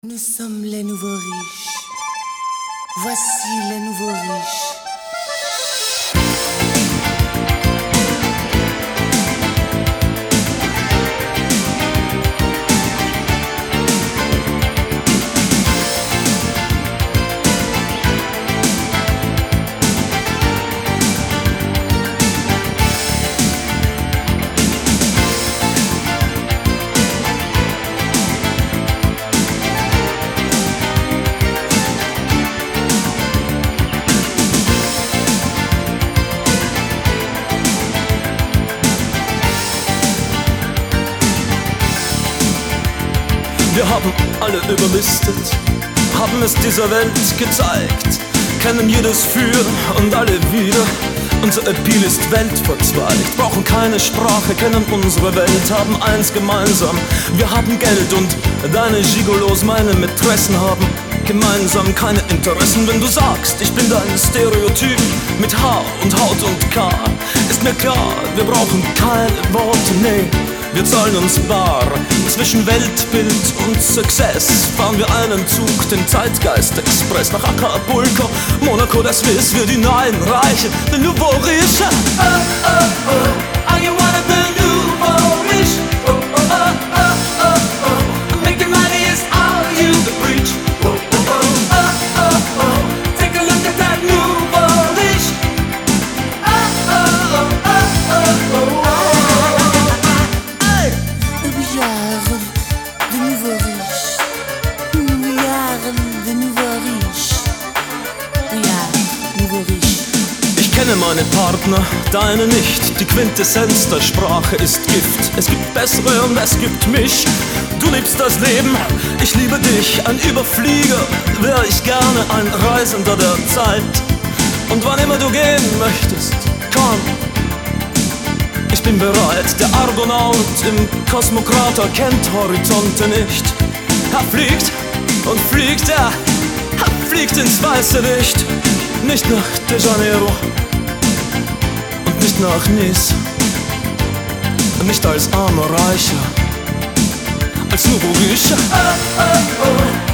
Nous sommes les nouveaux riches. Voici les nouveaux riches. Wir haben alle überlistet, haben es dieser Welt gezeigt, kennen jedes Für und alle Wider. Unser Appeal ist weltverzweigt, brauchen keine Sprache, kennen unsere Welt, haben eins gemeinsam: wir haben Geld und deine Gigolos, meine Mätressen, haben gemeinsam keine Interessen. Wenn du sagst, ich bin dein Stereotyp mit Haar und Haut und K, ist mir klar, wir brauchen keine Worte, nee. Wir zahlen uns bar. Zwischen Weltbild und Success fahren wir einen Zug, den Zeitgeist-Express, nach Acapulco, Monaco, der Swiss, wir die neuen Reichen, die Nouveau Riche. Oh, oh, oh, are you one of the Nouveau Riche? Oh, oh, oh, oh, oh, oh, making money is all you preach. Oh, oh, oh, oh, oh, oh, take a look at that Nouveau Riche. Oh, oh, oh, oh, oh, oh, oh. De nouveaux riches. We are the nouveaux riches. We are nouveaux riches. Ich kenne meine Partner, deine nicht. Die Quintessenz der Sprache ist Gift. Es gibt bessere und es gibt mich. Du liebst das Leben, ich liebe dich. Ein Überflieger wär ich gerne, ein Reisender der Zeit. Und wann immer du gehen möchtest, komm. Ich bin bereit, der Argonaut im Kosmokrater kennt Horizonte nicht. Er fliegt und fliegt, er fliegt ins weiße Licht. Nicht nach De Janeiro und nicht nach Nice. Nicht als armer Reicher, als Nouveau Riche. Oh, oh, oh.